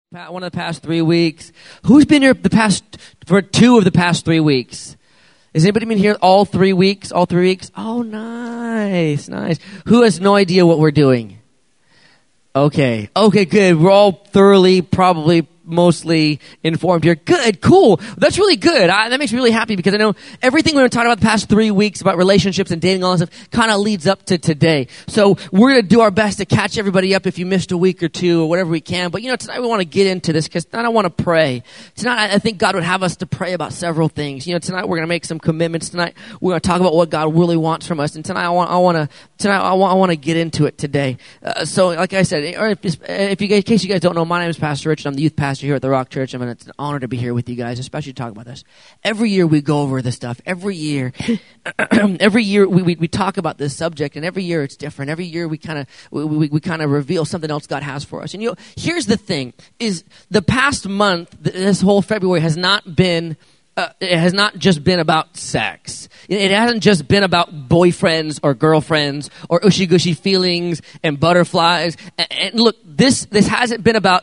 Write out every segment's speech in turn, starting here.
One of the past 3 weeks. Who's been here for 2 of the past 3 weeks? Has anybody been here all 3 weeks? All 3 weeks? Oh, nice. Who has no idea what we're doing? Okay, good. We're all thoroughly, probably mostly informed here. Good, cool. That's really good. That makes me really happy because I know everything we've been talking about the past 3 weeks about relationships and dating, all that stuff, kind of leads up to today. So we're going to do our best to catch everybody up if you missed a week or 2 or whatever we can. But tonight we want to get into this because tonight I want to pray. Tonight I think God would have us to pray about several things. Tonight we're going to make some commitments. Tonight we're going to talk about what God really wants from us. And tonight I want to get into it today. So like I said, in case you guys don't know, my name is Pastor Rich. I'm the youth pastor here at the Rock Church. It's an honor to be here with you guys, especially to talk about this. Every year we go over this stuff. Every year, we talk about this subject, and every year it's different. Every year we kind of reveal something else God has for us. And here's the thing: is the past month, this whole February has not been. It has not just been about sex. It hasn't just been about boyfriends or girlfriends or ushy-gushy feelings and butterflies. And look, this hasn't been about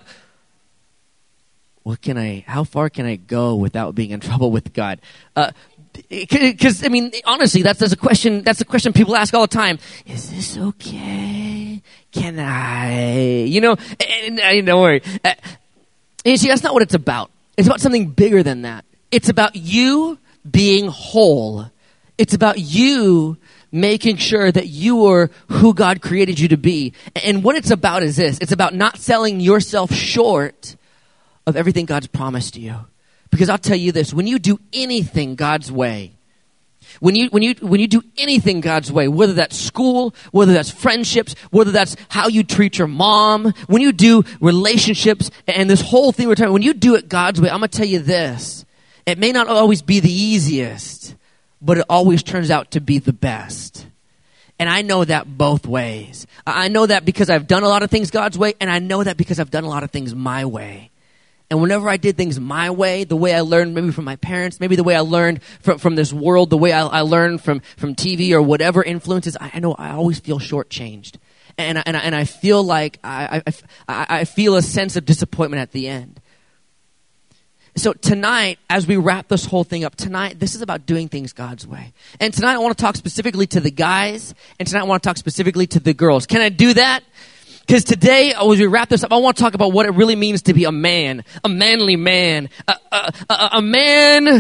how far can I go without being in trouble with God? Because honestly, that's a question. That's a question people ask all the time. Is this okay? Can I? And don't worry. And see, that's not what it's about. It's about something bigger than that. It's about you being whole. It's about you making sure that you are who God created you to be. And what it's about is this. It's about not selling yourself short of everything God's promised you. Because I'll tell you this, when you do anything God's way, when you do anything God's way, whether that's school, whether that's friendships, whether that's how you treat your mom, when you do relationships and this whole thing we're talking about, when you do it God's way, I'm going to tell you this. It may not always be the easiest, but it always turns out to be the best. And I know that both ways. I know that because I've done a lot of things God's way, and I know that because I've done a lot of things my way. And whenever I did things my way, the way I learned maybe from my parents, maybe the way I learned from this world, the way I learned from TV or whatever influences, I know I always feel shortchanged. And I feel like I feel a sense of disappointment at the end. So tonight, as we wrap this whole thing up, this is about doing things God's way. And tonight I want to talk specifically to the guys, and tonight I want to talk specifically to the girls. Can I do that? Because today, as we wrap this up, I want to talk about what it really means to be a man, a manly man, a man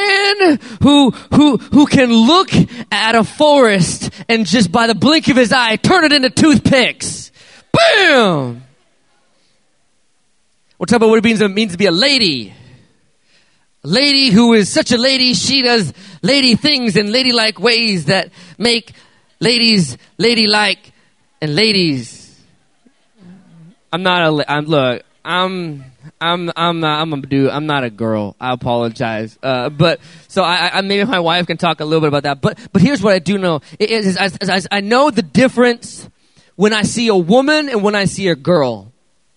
who can look at a forest and just by the blink of his eye turn it into toothpicks. Boom! We'll talk about what it means to be a lady. A lady who is such a lady, she does lady things in ladylike ways that make ladies ladylike and ladies. I'm not a girl. I apologize. But so I maybe my wife can talk a little bit about that. But here's what I do know. I know the difference when I see a woman and when I see a girl.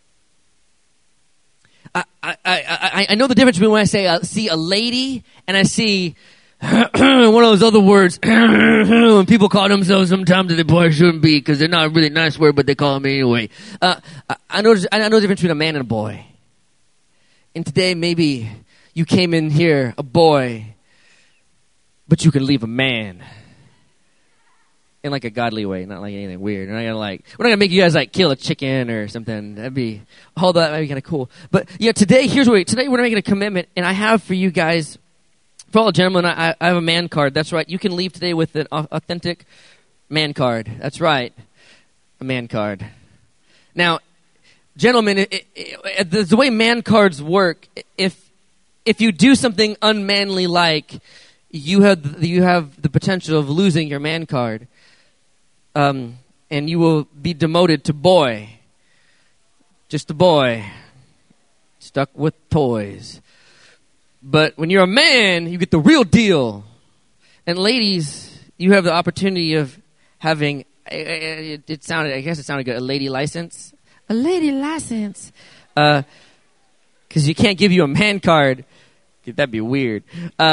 I know the difference between when I see a lady and I see one of those other words when people call themselves sometimes that they probably shouldn't be because they're not a really nice word, but they call them anyway. I know the difference between a man and a boy. And today maybe you came in here a boy, but you can leave a man. In like a godly way, not like anything weird. We're not gonna make you guys kill a chicken or something. That'd be kind of cool. But today we're making a commitment, and I have for you guys, for all the gentlemen, I have a man card. That's right. You can leave today with an authentic man card. That's right, a man card. Now, gentlemen, the way man cards work, if you do something unmanly, you have the potential of losing your man card. And you will be demoted to boy. Just a boy. Stuck with toys. But when you're a man, you get the real deal. And ladies, you have the opportunity of having, I guess it sounded good, a lady license. A lady license. Because you can't give you a man card. That'd be weird.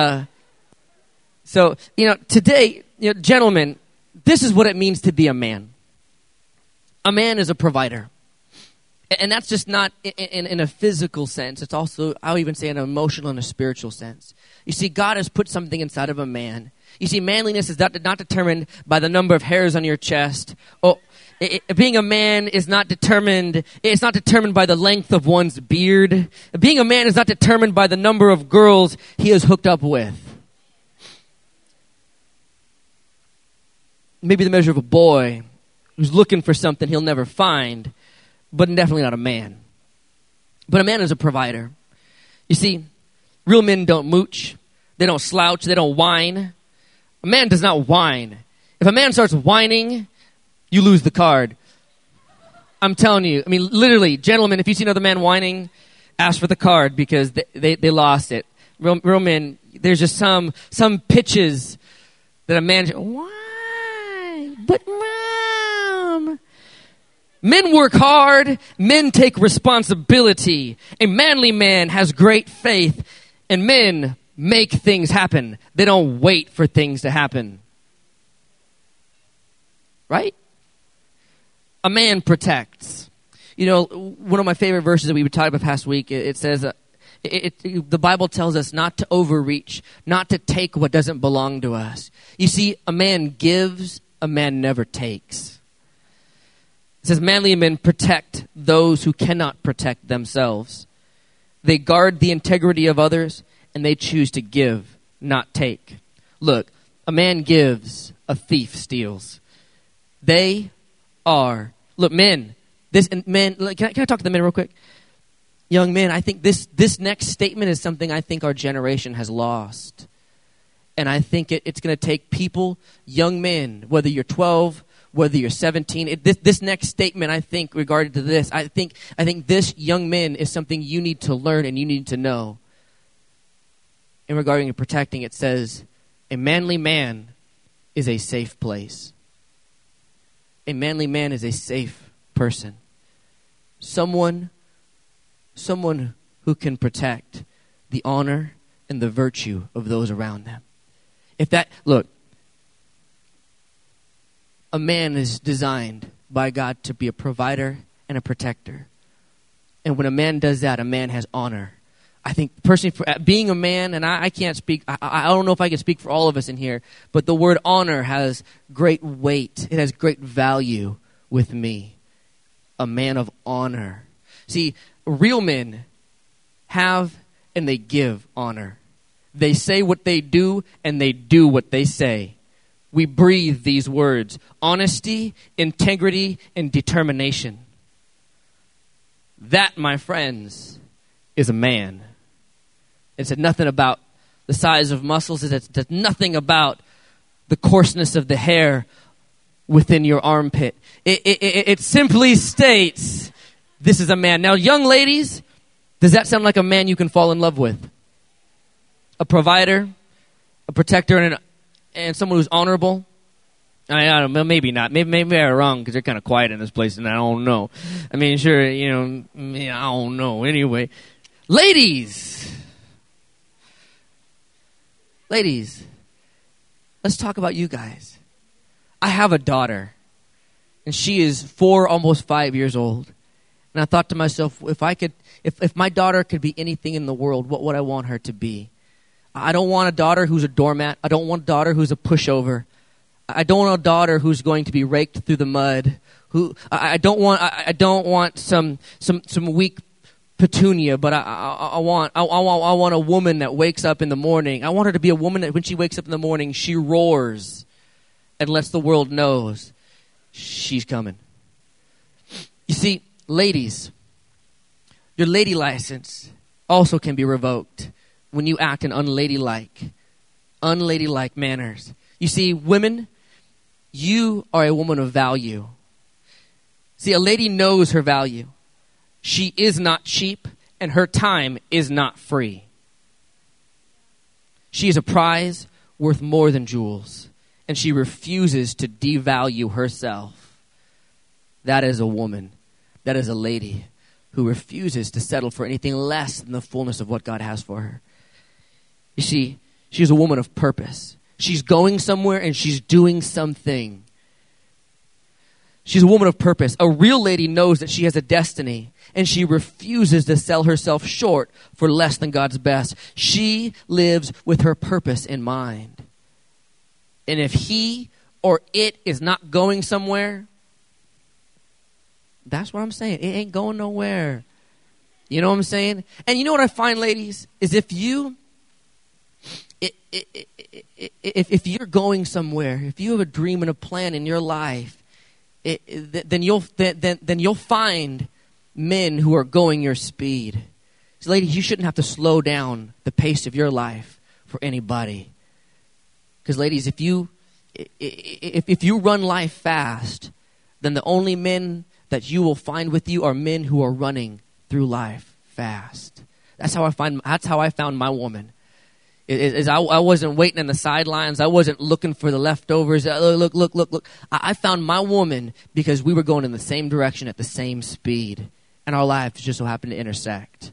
So, today, gentlemen, this is what it means to be a man. A man is a provider. And that's just not in a physical sense. It's also, I'll even say, an emotional and a spiritual sense. You see, God has put something inside of a man. You see, manliness is not determined by the number of hairs on your chest. Being a man is not determined, it's not determined by the length of one's beard. Being a man is not determined by the number of girls he is hooked up with. Maybe the measure of a boy who's looking for something he'll never find, but definitely not a man. But a man is a provider. You see, real men don't mooch. They don't slouch. They don't whine. A man does not whine. If a man starts whining, you lose the card. I'm telling you. I mean, literally, gentlemen, if you see another man whining, ask for the card because they lost it. Real men, there's just some pitches that a man, why? But mom. Men work hard. Men take responsibility. A manly man has great faith, and men make things happen. They don't wait for things to happen. Right? A man protects. You know, one of my favorite verses that we talked about past week, it says, the Bible tells us not to overreach, not to take what doesn't belong to us. You see, a man gives, a man never takes. It says, manly men protect those who cannot protect themselves. They guard the integrity of others, and they choose to give, not take. Look, a man gives, a thief steals. They are, look, men, can I talk to the men real quick? Young men, I think this next statement is something I think our generation has lost. And I think it's going to take people, young men, whether you're 12, whether you're 17. This next statement, I think, regarding to this, I think this, young men, is something you need to learn and you need to know. And regarding to protecting, it says, a manly man is a safe place. A manly man is a safe person. Someone who can protect the honor and the virtue of those around them. A man is designed by God to be a provider and a protector. And when a man does that, a man has honor. I think personally, for being a man, and I can't speak, I don't know if I can speak for all of us in here, but the word honor has great weight. It has great value with me. A man of honor. See, real men have and they give honor. They say what they do and they do what they say. We breathe these words: honesty, integrity, and determination. That, my friends, is a man. It said nothing about the size of muscles. It said nothing about the coarseness of the hair within your armpit. It simply states, this is a man. Now, young ladies, does that sound like a man you can fall in love with? A provider, a protector, and someone who's honorable? I don't know, maybe not. Maybe I'm wrong because they're kind of quiet in this place, and I don't know. I mean, sure, I don't know. Anyway, ladies, let's talk about you guys. I have a daughter, and she is 4, almost 5 years old. And I thought to myself, if my daughter could be anything in the world, what would I want her to be? I don't want a daughter who's a doormat. I don't want a daughter who's a pushover. I don't want a daughter who's going to be raked through the mud. I don't want some weak petunia, but I want a woman that wakes up in the morning. I want her to be a woman that when she wakes up in the morning, she roars and lets the world knows she's coming. You see, ladies, your lady license also can be revoked when you act in unladylike manners. You see, women, you are a woman of value. See, a lady knows her value. She is not cheap, and her time is not free. She is a prize worth more than jewels, and she refuses to devalue herself. That is a woman. That is a lady who refuses to settle for anything less than the fullness of what God has for her. You see, she's a woman of purpose. She's going somewhere and she's doing something. She's a woman of purpose. A real lady knows that she has a destiny, and she refuses to sell herself short for less than God's best. She lives with her purpose in mind. And if he or it is not going somewhere, that's what I'm saying. It ain't going nowhere. You know what I'm saying? And you know what I find, ladies, is if you're going somewhere, if you have a dream and a plan in your life, then you'll find men who are going your speed. So ladies, you shouldn't have to slow down the pace of your life for anybody. Because ladies, if you run life fast, then the only men that you will find with you are men who are running through life fast. That's how I found my woman. I wasn't waiting on the sidelines. I wasn't looking for the leftovers. Look. I found my woman because we were going in the same direction at the same speed. And our lives just so happened to intersect.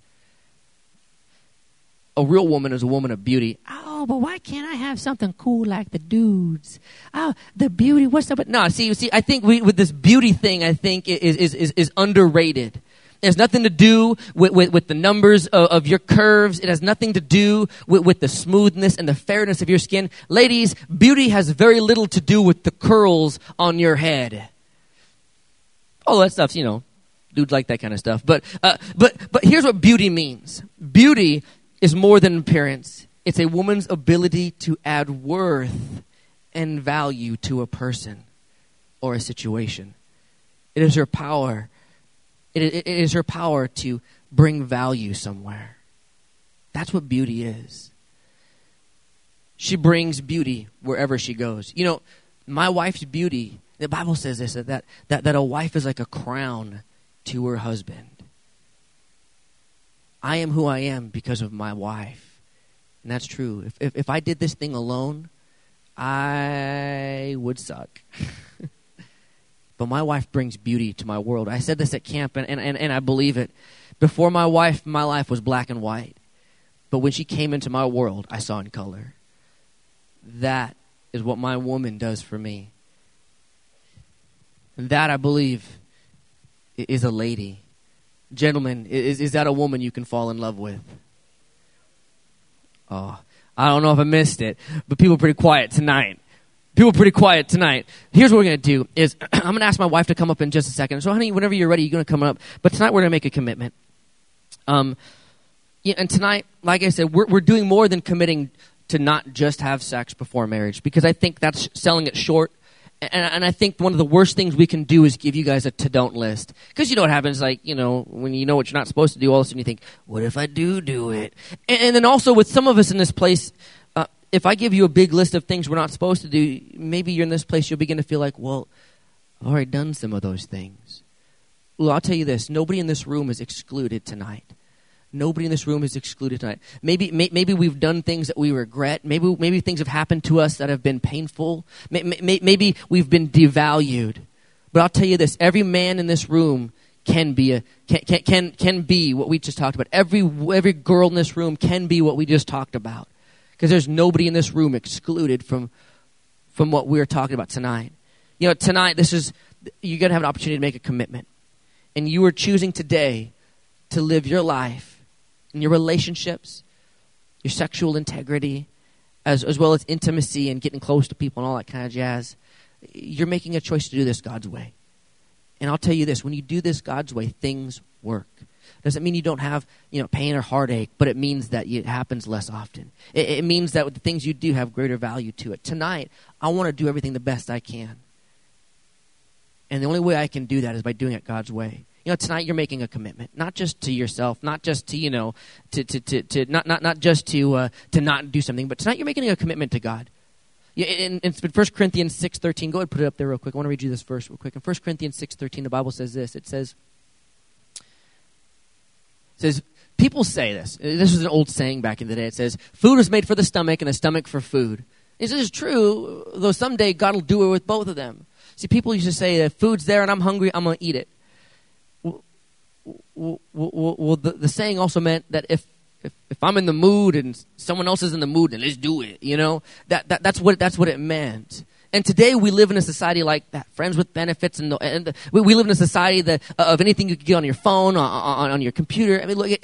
A real woman is a woman of beauty. Oh, but why can't I have something cool like the dudes? Oh, the beauty, what's up? No, see, I think with this beauty thing, I think is underrated. It has nothing to do with the numbers of your curves. It has nothing to do with the smoothness and the fairness of your skin. Ladies, beauty has very little to do with the curls on your head. All that stuff's, dudes like that kind of stuff. But here's what beauty means. Beauty is more than appearance. It's a woman's ability to add worth and value to a person or a situation. It is her power. It is her power to bring value somewhere. That's what beauty is. She brings beauty wherever she goes. My wife's beauty, the Bible says this, that a wife is like a crown to her husband. I am who I am because of my wife. And that's true. If I did this thing alone, I would suck. But my wife brings beauty to my world. I said this at camp, and I believe it. Before my wife, my life was black and white. But when she came into my world, I saw in color. That is what my woman does for me. And that, I believe, is a lady. Gentlemen, is that a woman you can fall in love with? Oh, I don't know if I missed it, but people are pretty quiet tonight. Here's what we're going to do is I'm going to ask my wife to come up in just a second. So, honey, whenever you're ready, you're going to come up. But tonight we're going to make a commitment. And tonight, like I said, we're doing more than committing to not just have sex before marriage, because I think that's selling it short. And I think one of the worst things we can do is give you guys a to-don't list. Because you know what happens, when you know what you're not supposed to do, all of a sudden you think, what if I do it? And then also with some of us in this place, if I give you a big list of things we're not supposed to do, maybe you're in this place, you'll begin to feel like, well, I've already done some of those things. Well, I'll tell you this, nobody in this room is excluded tonight. Nobody in this room is excluded tonight. Maybe we've done things that we regret. Maybe things have happened to us that have been painful. Maybe we've been devalued. But I'll tell you this: every man in this room can be what we just talked about. Every girl in this room can be what we just talked about, because there's nobody in this room excluded from what we're talking about tonight. Tonight you're gonna have an opportunity to make a commitment, and you are choosing today to live your life. In your relationships, your sexual integrity, as well as intimacy and getting close to people and all that kind of jazz. You're making a choice to do this God's way. And I'll tell you this, when you do this God's way, things work. Doesn't mean you don't have pain or heartache, but it means that it happens less often. It means that the things you do have greater value to it. Tonight, I want to do everything the best I can. And the only way I can do that is by doing it God's way. Tonight you're making a commitment, not just to yourself, not just to not just to not do something, but tonight you're making a commitment to God. In 1 Corinthians 6:13, go ahead and put it up there real quick. I want to read you this verse real quick. In 1 Corinthians 6:13, the Bible says this. It says, people say this. This was an old saying back in the day. It says, food is made for the stomach and the stomach for food. This is true, though someday God will do it with both of them. See, people used to say, if food's there and I'm hungry, I'm going to eat it. Well, the saying also meant that if I'm in the mood and someone else is in the mood, then let's do it. That's what it meant. And today we live in a society like that, friends with benefits, we live in a society that of anything you can get on your phone, on your computer. I mean, look,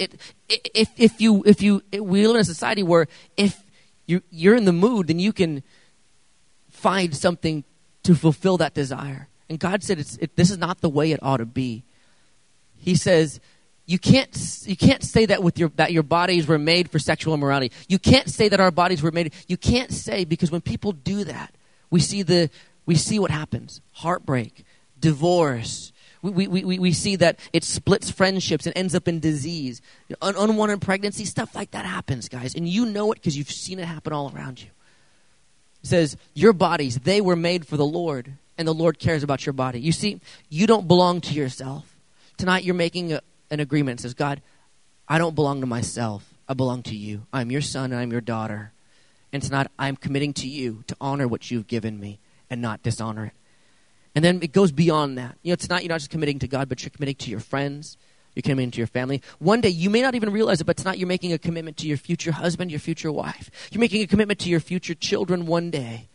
we live in a society where if you're in the mood, then you can find something to fulfill that desire. And God said, this is not the way it ought to be. He says, you can't say that your bodies were made for sexual immorality. You can't say that our bodies were made. You can't say, because when people do that, we see what happens: heartbreak, divorce. We see that it splits friendships and ends up in disease, unwanted pregnancy, stuff like that happens, guys, and you know it because you've seen it happen all around you. It says your bodies, they were made for the Lord, and the Lord cares about your body. You see, you don't belong to yourself. Tonight you're making an agreement. It says, God, I don't belong to myself. I belong to you. I'm your son and I'm your daughter. And tonight I'm committing to you to honor what you've given me and not dishonor it. And then it goes beyond that. Tonight you're not just committing to God, but you're committing to your friends. You're committing to your family. One day, you may not even realize it, but tonight you're making a commitment to your future husband, your future wife. You're making a commitment to your future children one day.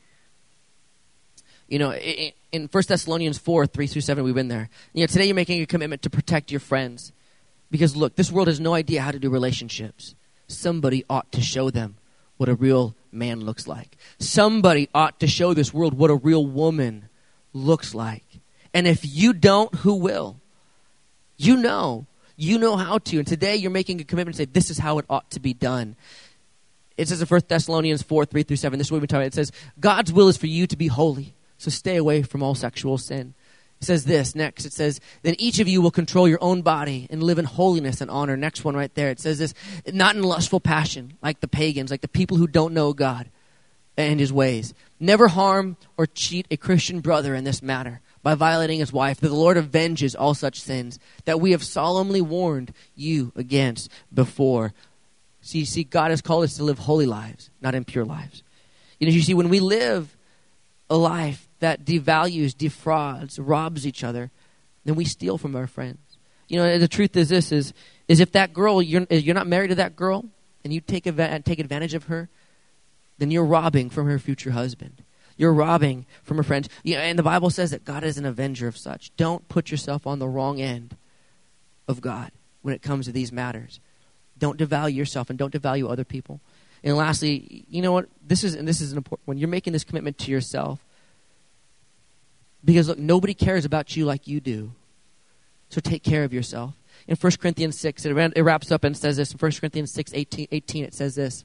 In 1 Thessalonians 4, 3-7, we've been there. Today you're making a commitment to protect your friends. Because look, this world has no idea how to do relationships. Somebody ought to show them what a real man looks like. Somebody ought to show this world what a real woman looks like. And if you don't, who will? You know how to. And today you're making a commitment to say, this is how it ought to be done. It says in 1 Thessalonians 4, 3-7, this is what we've been talking about. It says, God's will is for you to be holy, so stay away from all sexual sin. It says this next. It says, then each of you will control your own body and live in holiness and honor. Next one right there. It says this, not in lustful passion, like the pagans, like the people who don't know God and his ways. Never harm or cheat a Christian brother in this matter by violating his wife. That the Lord avenges all such sins that we have solemnly warned you against before. See, God has called us to live holy lives, not impure lives. You see, when we live a life that devalues, defrauds, robs each other, then we steal from our friends. The truth is this, is if that girl, you're not married to that girl, and you take advantage of her, then you're robbing from her future husband. You're robbing from her friends. And the Bible says that God is an avenger of such. Don't put yourself on the wrong end of God when it comes to these matters. Don't devalue yourself and don't devalue other people. And lastly, you know what? This is an important one. You're making this commitment to yourself. Because look, nobody cares about you like you do. So take care of yourself. In 1 Corinthians 6, it wraps up and says this. In 1 Corinthians 6, 18, it says this.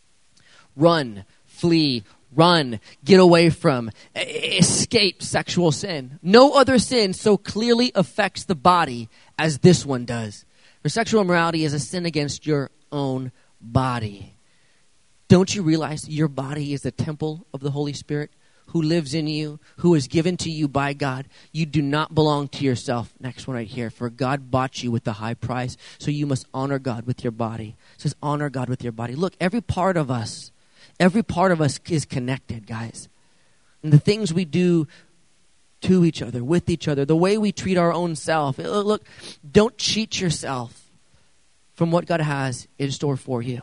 Run, flee, run, get away from, escape sexual sin. No other sin so clearly affects the body as this one does. For sexual immorality is a sin against your own body. Don't you realize your body is the temple of the Holy Spirit who lives in you, who is given to you by God? You do not belong to yourself. Next one right here. For God bought you with a high price, so you must honor God with your body. It says honor God with your body. Look, every part of us is connected, guys. And the things we do to each other, with each other, the way we treat our own self. Look, don't cheat yourself from what God has in store for you.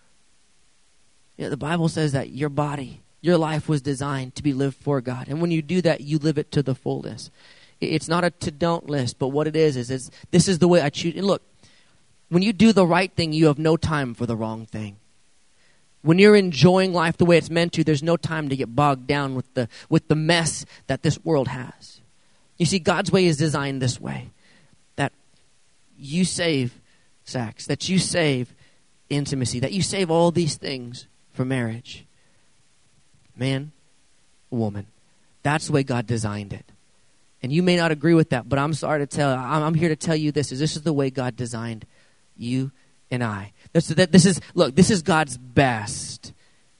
The Bible says that your body, your life was designed to be lived for God. And when you do that, you live it to the fullness. It's not a to-don't list, but what it is this is the way I choose. And look, when you do the right thing, you have no time for the wrong thing. When you're enjoying life the way it's meant to, there's no time to get bogged down with the mess that this world has. You see, God's way is designed this way. That you save sex, that you save intimacy, that you save all these things for marriage. Man, woman. That's the way God designed it. And you may not agree with that, but I'm here to tell you this is the way God designed you and I. This is God's best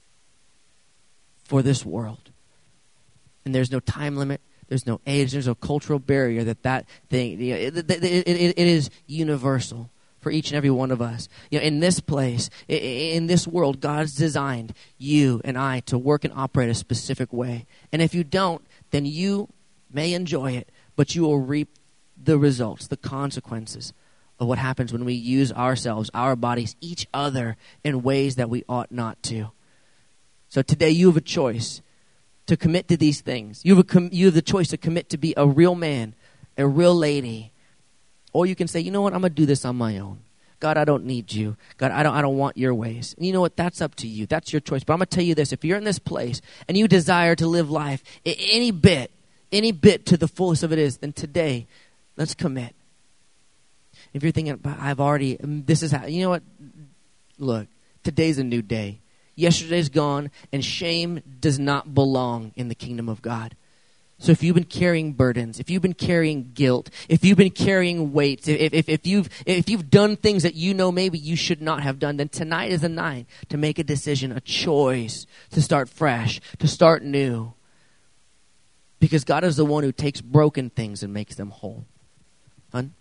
for this world. And there's no time limit, there's no age, there's no cultural barrier that thing, it is universal for each and every one of us. In this place, in this world, God's designed you and I to work and operate a specific way. And if you don't, then you may enjoy it, but you will reap the results, the consequences of what happens when we use ourselves, our bodies, each other in ways that we ought not to. So today you have a choice. to commit to these things. You have the choice to commit to be a real man, a real lady. Or you can say, you know what, I'm going to do this on my own. God, I don't need you. God, I don't want your ways. And you know what, that's up to you. That's your choice. But I'm going to tell you this. If you're in this place and you desire to live life any bit to the fullest of it is, then today, let's commit. If you're thinking, this is how, you know what, look, today's a new day. Yesterday's gone, and shame does not belong in the kingdom of God. So if you've been carrying burdens, if you've been carrying guilt, if you've been carrying weights, if you've done things that you know maybe you should not have done, then tonight is the night to make a decision, a choice to start fresh, to start new. Because God is the one who takes broken things and makes them whole. Hun?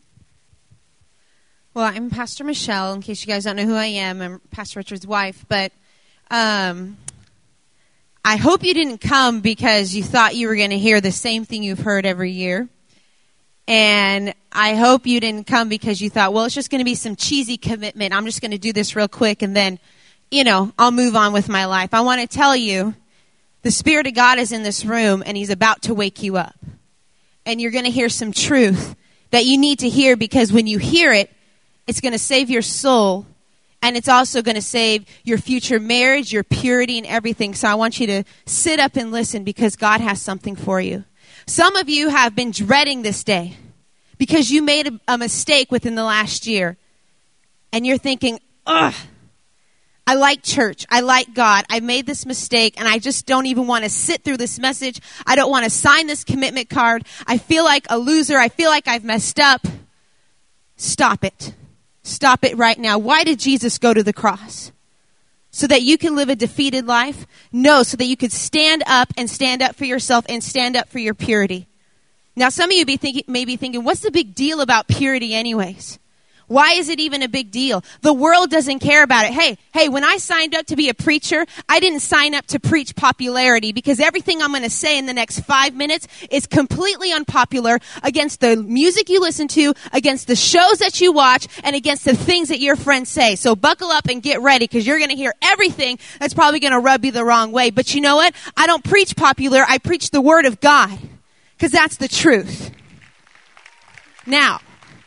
Well, I'm Pastor Michelle. In case you guys don't know who I am, I'm Pastor Richard's wife, but I hope you didn't come because you thought you were going to hear the same thing you've heard every year. And I hope you didn't come because you thought, well, it's just going to be some cheesy commitment. I'm just going to do this real quick and then, I'll move on with my life. I want to tell you, the Spirit of God is in this room and He's about to wake you up. And you're going to hear some truth that you need to hear, because when you hear it, it's going to save your soul. And it's also going to save your future marriage, your purity, and everything. So I want you to sit up and listen, because God has something for you. Some of you have been dreading this day because you made a mistake within the last year. And you're thinking, ugh, I like church. I like God. I made this mistake, and I just don't even want to sit through this message. I don't want to sign this commitment card. I feel like a loser. I feel like I've messed up. Stop it. Stop it right now. Why did Jesus go to the cross? So that you can live a defeated life? No, so that you could stand up for yourself and stand up for your purity. Now, some of you may be thinking, what's the big deal about purity anyways? Why is it even a big deal? The world doesn't care about it. Hey, when I signed up to be a preacher, I didn't sign up to preach popularity, because everything I'm going to say in the next 5 minutes is completely unpopular against the music you listen to, against the shows that you watch, and against the things that your friends say. So buckle up and get ready, because you're going to hear everything that's probably going to rub you the wrong way. But you know what? I don't preach popular. I preach the Word of God, because that's the truth. Now,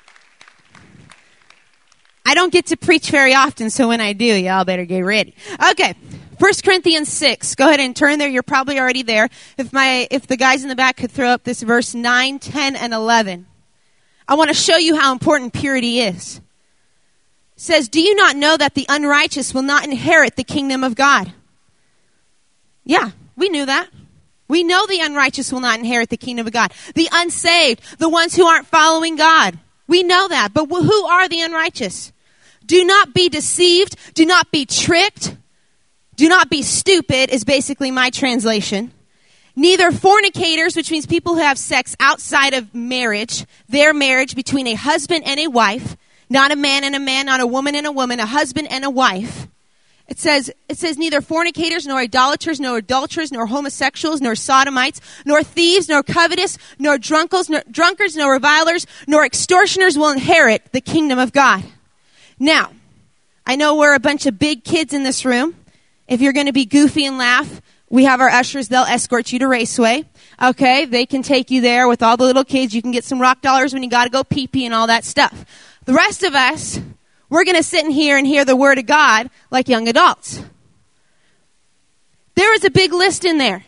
I don't get to preach very often, so when I do, y'all better get ready. Okay, 1 Corinthians 6. Go ahead and turn there. You're probably already there. If the guys in the back could throw up this verse 9, 10, and 11. I want to show you how important purity is. It says, do you not know that the unrighteous will not inherit the kingdom of God? Yeah, we knew that. We know the unrighteous will not inherit the kingdom of God. The unsaved, the ones who aren't following God. We know that. But who are the unrighteous? Do not be deceived. Do not be tricked. Do not be stupid is basically my translation. Neither fornicators, which means people who have sex outside of marriage, their marriage between a husband and a wife, not a man and a man, not a woman and a woman, a husband and a wife. It says neither fornicators, nor idolaters, nor adulterers, nor homosexuals, nor sodomites, nor thieves, nor covetous, nor drunkards, nor revilers, nor extortioners will inherit the kingdom of God. Now, I know we're a bunch of big kids in this room. If you're going to be goofy and laugh, we have our ushers. They'll escort you to Raceway. Okay, they can take you there with all the little kids. You can get some rock dollars when you got to go pee-pee and all that stuff. The rest of us, we're going to sit in here and hear the word of God like young adults. There was a big list in there.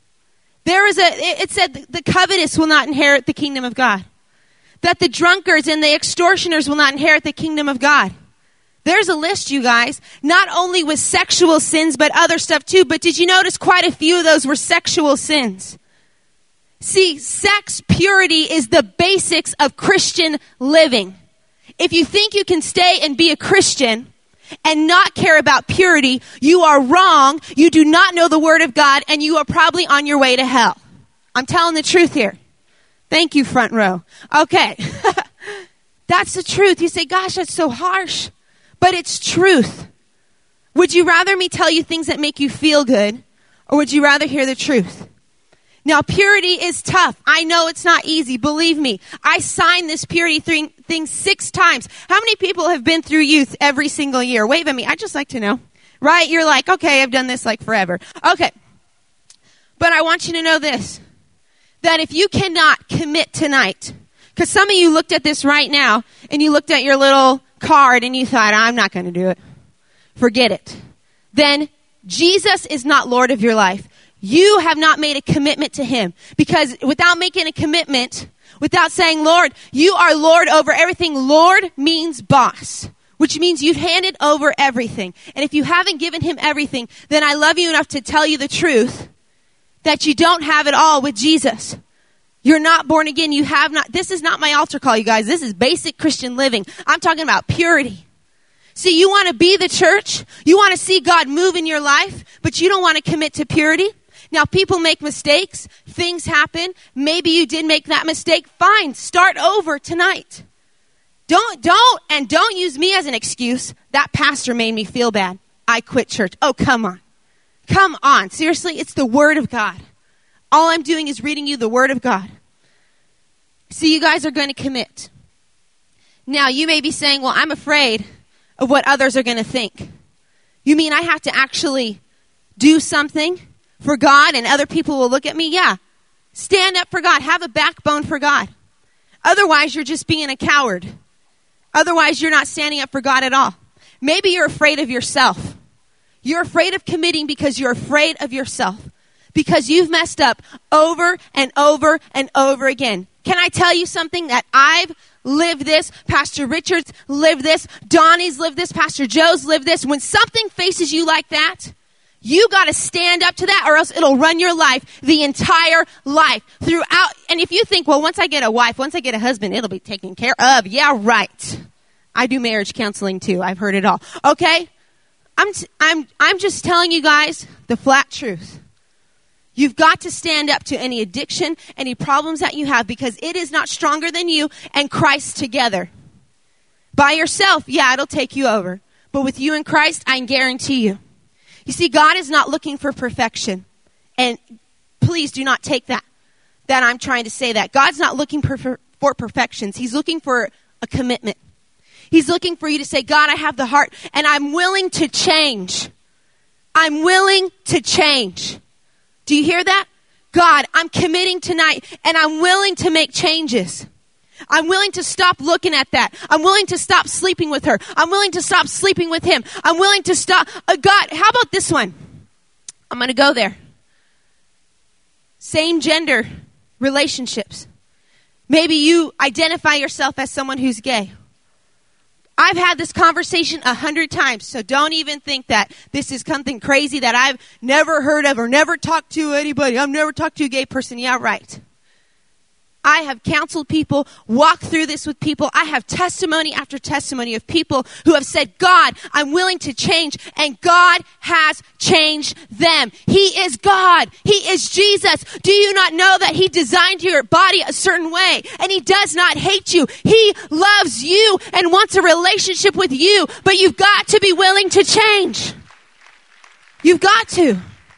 It said the covetous will not inherit the kingdom of God. That the drunkards and the extortioners will not inherit the kingdom of God. There's a list, you guys, not only with sexual sins, but other stuff too. But did you notice quite a few of those were sexual sins? See, sex purity is the basics of Christian living. If you think you can stay and be a Christian and not care about purity, you are wrong. You do not know the Word of God, and you are probably on your way to hell. I'm telling the truth here. Thank you, front row. Okay. That's the truth. You say, gosh, that's so harsh. But it's truth. Would you rather me tell you things that make you feel good, or would you rather hear the truth? Now, purity is tough. I know it's not easy. Believe me. I signed this purity thing 6 times. How many people have been through youth every single year? Wave at me. I'd just like to know. Right? You're like, okay, I've done this like forever. Okay. But I want you to know this, that if you cannot commit tonight, because some of you looked at this right now and you looked at your little card and you thought, I'm not going to do it. Forget it. Then Jesus is not Lord of your life. You have not made a commitment to him, because without making a commitment, without saying, Lord, you are Lord over everything. Lord means boss, which means you've handed over everything. And if you haven't given him everything, then I love you enough to tell you the truth that you don't have it all with Jesus. You're not born again. You have not. This is not my altar call, you guys. This is basic Christian living. I'm talking about purity. See, you want to be the church. You want to see God move in your life, but you don't want to commit to purity. Now, people make mistakes. Things happen. Maybe you did make that mistake. Fine. Start over tonight. Don't use me as an excuse. That pastor made me feel bad. I quit church. Oh, come on. Come on. Seriously, it's the Word of God. All I'm doing is reading you the Word of God. See, you guys are going to commit. Now, you may be saying, well, I'm afraid of what others are going to think. You mean I have to actually do something for God and other people will look at me? Yeah. Stand up for God. Have a backbone for God. Otherwise, you're just being a coward. Otherwise, you're not standing up for God at all. Maybe you're afraid of yourself. You're afraid of committing because you're afraid of yourself. Because you've messed up over and over and over again. Can I tell you something? That I've lived this. Pastor Richard's lived this. Donnie's lived this. Pastor Joe's lived this. When something faces you like that, you got to stand up to that, or else it'll run your life the entire life throughout. And if you think, well, once I get a wife, once I get a husband, it'll be taken care of. Yeah, right. I do marriage counseling too. I've heard it all. Okay? I'm just telling you guys the flat truth. You've got to stand up to any addiction, any problems that you have, because it is not stronger than you and Christ together. By yourself, yeah, it'll take you over. But with you and Christ, I can guarantee you. You see, God is not looking for perfection. And please do not take that I'm trying to say that. God's not looking for perfections. He's looking for a commitment. He's looking for you to say, God, I have the heart and I'm willing to change. I'm willing to change. Do you hear that? God, I'm committing tonight and I'm willing to make changes. I'm willing to stop looking at that. I'm willing to stop sleeping with her. I'm willing to stop sleeping with him. I'm willing to stop. God, how about this one? I'm going to go there. Same gender relationships. Maybe you identify yourself as someone who's gay. I've had this conversation 100 times, so don't even think that this is something crazy that I've never heard of or never talked to anybody. I've never talked to a gay person. Yeah, right. I have counseled people, walked through this with people. I have testimony after testimony of people who have said, God, I'm willing to change, and God has changed them. He is God. He is Jesus. Do you not know that he designed your body a certain way, and he does not hate you? He loves you and wants a relationship with you, but you've got to be willing to change. You've got to.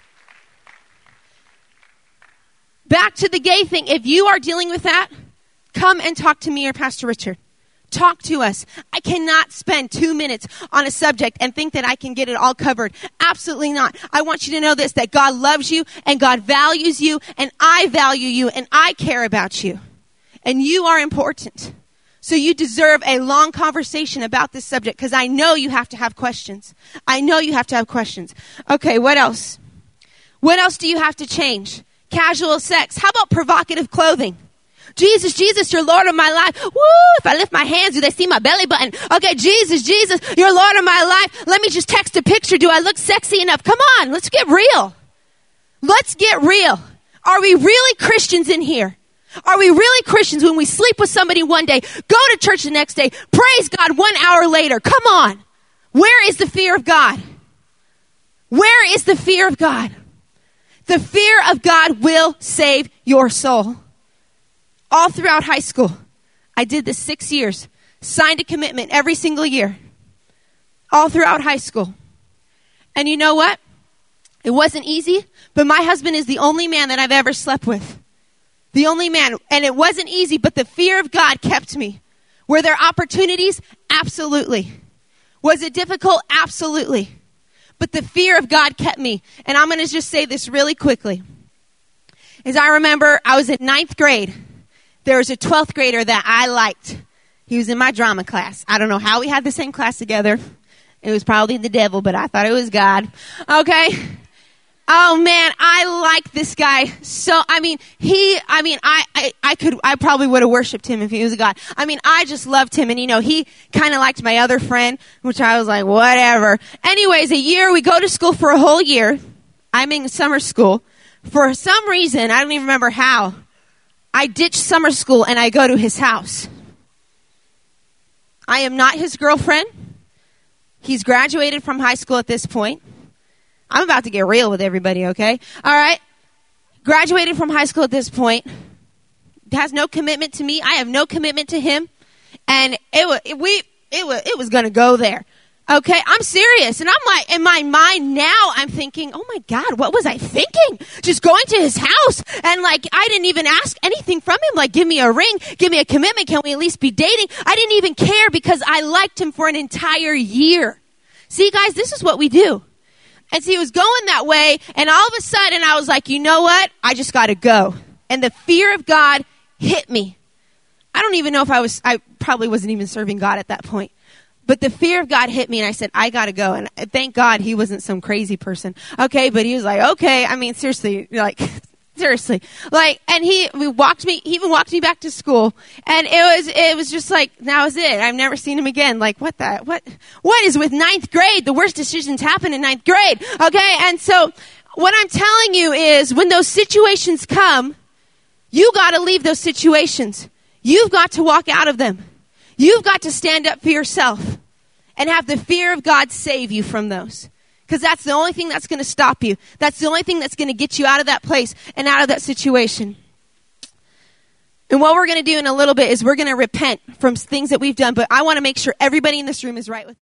Back to the gay thing. If you are dealing with that, come and talk to me or Pastor Richard. Talk to us. I cannot spend 2 minutes on a subject and think that I can get it all covered. Absolutely not. I want you to know this, that God loves you and God values you and I value you and I care about you. And you are important. So you deserve a long conversation about this subject because I know you have to have questions. I know you have to have questions. Okay, what else? What else do you have to change? Casual sex. How about provocative clothing? Jesus, Jesus, you're Lord of my life. Woo! If I lift my hands, do they see my belly button? Okay, Jesus, Jesus, you're Lord of my life. Let me just text a picture. Do I look sexy enough? Come on, let's get real. Let's get real. Are we really Christians in here? Are we really Christians when we sleep with somebody one day, go to church the next day, praise God 1 hour later? Come on. Where is the fear of God? Where is the fear of God? The fear of God will save your soul. All throughout high school, I did this 6 years, signed a commitment every single year. All throughout high school. And you know what? It wasn't easy, but my husband is the only man that I've ever slept with. The only man. And it wasn't easy, but the fear of God kept me. Were there opportunities? Absolutely. Was it difficult? Absolutely. But the fear of God kept me. And I'm going to just say this really quickly. is I remember I was in 9th grade. There was a 12th grader that I liked. He was in my drama class. I don't know how we had the same class together. It was probably the devil, but I thought it was God. Okay? Oh man, I like this guy. So, I probably would have worshiped him if he was a God. I just loved him. And he kind of liked my other friend, which I was like, whatever. Anyways, we go to school for a whole year. I'm in summer school. For some reason, I don't even remember how, I ditched summer school and I go to his house. I am not his girlfriend. He's graduated from high school at this point. I'm about to get real with everybody, okay? All right. Graduated from high school at this point. Has no commitment to me. I have no commitment to him. And it was going to go there. Okay, I'm serious. And I'm like, in my mind now, I'm thinking, oh my God, what was I thinking? Just going to his house. And like, I didn't even ask anything from him. Like, give me a ring, give me a commitment. Can we at least be dating? I didn't even care because I liked him for an entire year. See, guys, this is what we do. And see, he was going that way. And all of a sudden I was like, you know what? I just got to go. And the fear of God hit me. I don't even know if I probably wasn't even serving God at that point. But the fear of God hit me and I said, I got to go. And thank God he wasn't some crazy person. Okay. But he was like, okay. Seriously, seriously. And he even walked me back to school. And it was just like, that was it. I've never seen him again. Like, what is with 9th grade? The worst decisions happen in 9th grade. Okay. And so what I'm telling you is when those situations come, you got to leave those situations. You've got to walk out of them. You've got to stand up for yourself and have the fear of God save you from those. Because that's the only thing that's going to stop you. That's the only thing that's going to get you out of that place and out of that situation. And what we're going to do in a little bit is we're going to repent from things that we've done. But I want to make sure everybody in this room is right with